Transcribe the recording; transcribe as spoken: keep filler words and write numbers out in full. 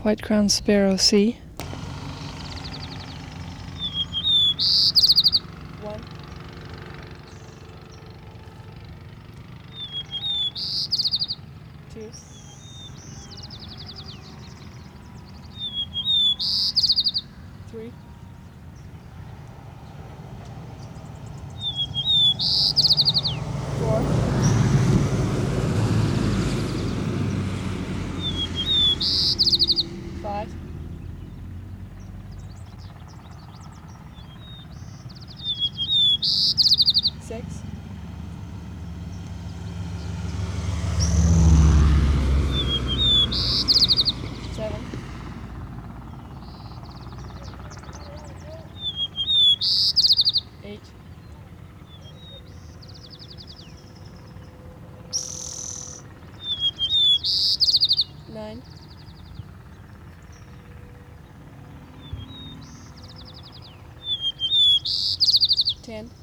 White-crowned sparrow C. One. Two. Three. Four. Five. Six. Seven. Eight. Nine. Ten.